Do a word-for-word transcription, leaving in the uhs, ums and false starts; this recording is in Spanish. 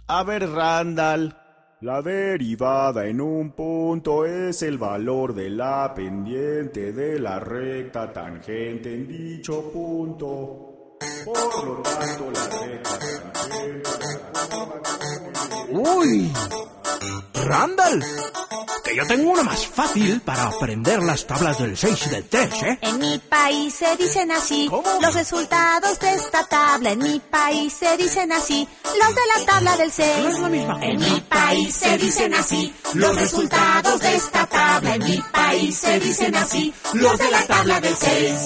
A ver, Randall. La derivada en un punto es el valor de la pendiente de la recta tangente en dicho punto. Por lo tanto, la recta tangente... ¡Uy! ¡Randall! Que yo tengo una más fácil para aprender las tablas del seis y del tres, ¿eh? En mi país se dicen así. ¿Cómo? Los resultados de esta tabla. En mi país se dicen así. Los de la tabla del seis. No es la misma cosa. En mi país se dicen así. Los resultados de esta tabla. En mi país se dicen así. Los de la tabla del seis.